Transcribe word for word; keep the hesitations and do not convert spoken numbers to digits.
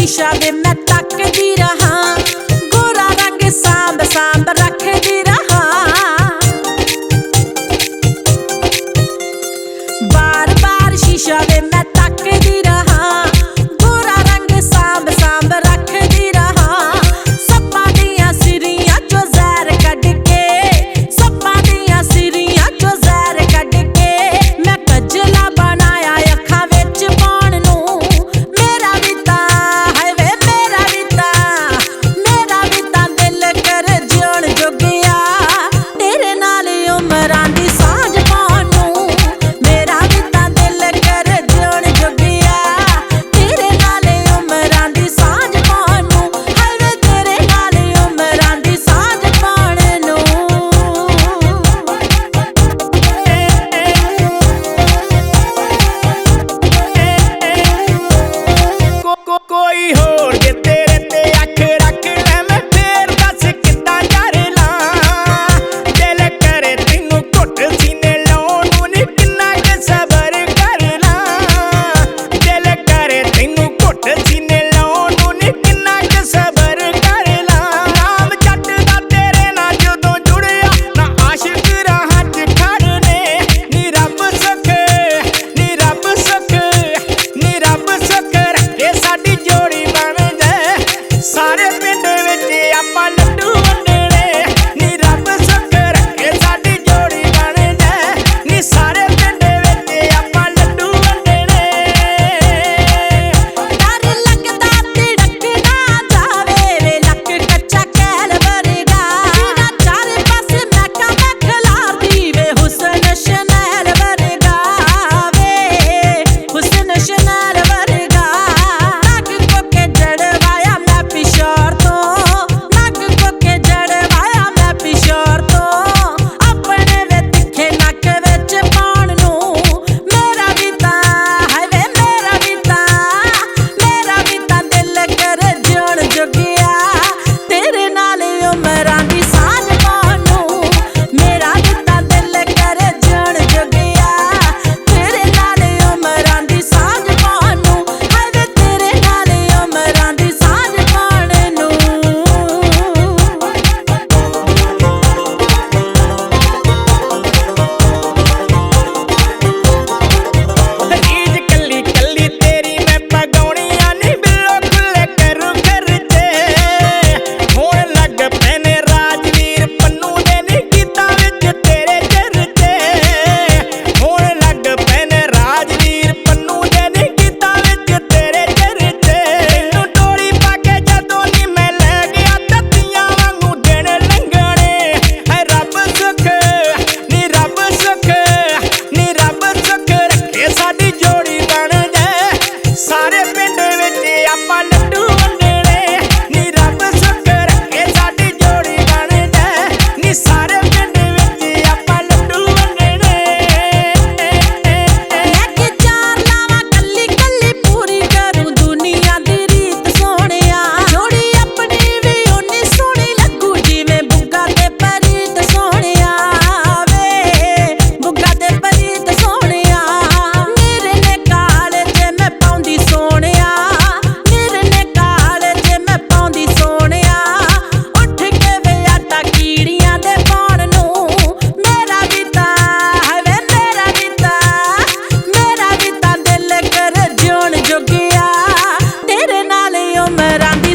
शीशा वे मैं तकदी रहा, गोरा रंग सांब सांब रखदी रहा। बार बार शीशा वे मैं तकदी रहा, गोरा रंग सांब सांब रखदी रहा। सप्पां दियां सिरियां चो जहर कढ के, सप्पां दियां सिरियां चो जहर कढ के मैं कजला बनाया अखां विच पाउण नूं। मेरा भी तां है वे मेरा भी तां, मेरा भी तां दिल कर जिउण जोगिया, तेरे नाल उमरां दी सांझ पाउण नूं। मेरा भी तां दिल कर जिउण जोगिया, तेरे नाल उमरां दी सांझ पाउण नूं। है वे तेरे नाल उमरां दी सांझ पाउण नूं। कोई होर जे तेरे ते अख रख ले मैं फेर दस किद्दां कर लां। दिल करे तैनूं घुट सीने लाउण नूं नी किन्ना क सबर कर लां। दिल करे तैनूं घुट सीने लाउण नूं नी किन्ना क सबर कर लां। नाम जट दा तेरे नाल जदों जुड़िया ना आशिक राहां च खड़ने। नी रब सुख नी रब सुख नी रब सुख रखे साडी जोड़ी बन जाए, सारे पिंड विच आपां लड्डू वंडणे। नी रब सुख रखे साडी जोड़ी बन जाए, नी सारे पिंड विच आपां लड्डू वंडणे। डर लगदा तिड़क ना जावे वे लक कच्चा कैल वर्गा, बिना चार पासे महका मैं खिलारदी वे हुस्न शनैल वर्गा, वे हुस्न शनैल वर्गा। नग को के जड़वाया मैं पिशोर तो, नग को के जड़वाया मैं पिशोर तो, अपने वे तिखे नक विच पाउण नूं। मेरा भी तां है वे मेरा भी तां, मेरा भी तां दिल कर जिउण जोगिया, तेरे नाल उमरां दी सांझ पाउण नूं। मेरा भी तां दिल कर जिउण जोगिया, तेरे नाल उमरां दी सांझ पाउण नूं। है वे तेरे नाल उमरां दी सांझ पाउण नूं। रीझ कल्ली कल्ली तेरी मैं पगाउणियां नी बिल्लो खुले करूं खर्चे। होण लग पैने राजवीर पन्नू दे नी गीतां विच तेरे चर्चे। होण लग पैने राजवीर पन्नू दे नी गीतां विच तेरे चर्चे। तैनूं डोली पा के जदों नी मैं लै गया तत्तियां वांगू दिन लंघणे। है रब सुख नी रब सुख नी रब सुख रखे साडी जोड़ी बन जाए, सारे पिंड विच आपां लड्डू वंडणे। नी रब सुख रखे साडी जोड़ी बन जाए, नी सारे पिंड विच आपां लड्डू वंडणे। लैके चार लावां कल्ली कल्ली पूरी करूं दुनिया दी रीत सोहणिया, जोड़ी अपनी भी उन्नी सोहणी लगू जिवें बुग्गा ते परीत सोहणिया, वे बुग्गा ते परीत सोहणिया। निरने काल जे मैं पाउंदी सोहणिया, निरने काल जे मैं पाउंदी सोहणिया, उठ के वे आटा कीड़ियां दे पाउण नूं। मेरा भी तां है वे मेरा भी तां, मेरा भी तां दिल कर जिउण जोगिया, तेरे नाल उमरां